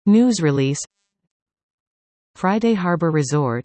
News release. Friday Harbor Resort.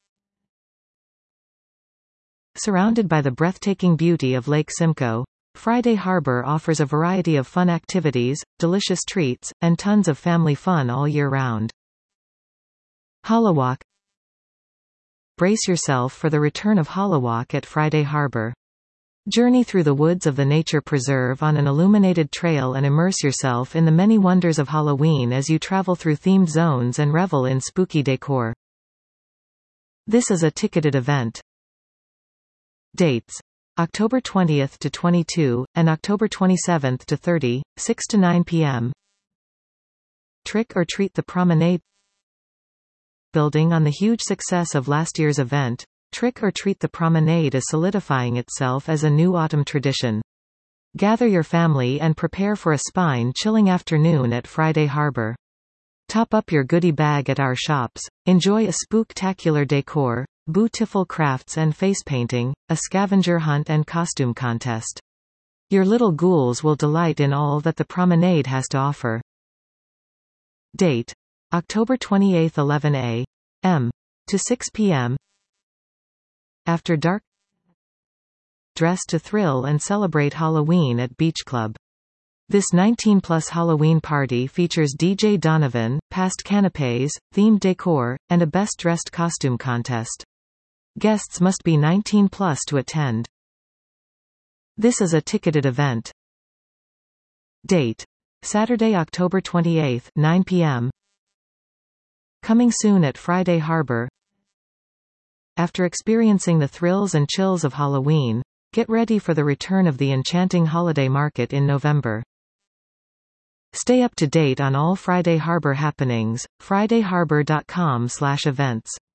Surrounded by the breathtaking beauty of Lake Simcoe, Friday Harbor offers a variety of fun activities, delicious treats, and tons of family fun all year round. Holowalk. Brace yourself for the return of Holowalk at Friday Harbor. Journey through the woods of the nature preserve on an illuminated trail and immerse yourself in the many wonders of Halloween as you travel through themed zones and revel in spooky decor. This is a ticketed event. Dates: October 20th to 22, and October 27th to 30, 6 to 9 p.m. Trick or Treat the Promenade. Building on the huge success of last year's event, Trick or Treat the Promenade is solidifying itself as a new autumn tradition. Gather your family and prepare for a spine-chilling afternoon at Friday Harbor. Top up your goodie bag at our shops, enjoy a spooktacular decor, beautiful crafts and face painting, a scavenger hunt and costume contest. Your little ghouls will delight in all that the promenade has to offer. Date: October 28, 11 a.m. to 6 p.m. After dark. Dress to thrill and celebrate Halloween at Beach Club. This 19-plus Halloween party features DJ Donovan, past canapés, themed decor, and a best-dressed costume contest. Guests must be 19-plus to attend. This is a ticketed event. Date: Saturday, October 28, 9 p.m. Coming soon at Friday Harbor. After experiencing the thrills and chills of Halloween, get ready for the return of the enchanting holiday market in November. Stay up to date on all Friday Harbor happenings. FridayHarbor.com/events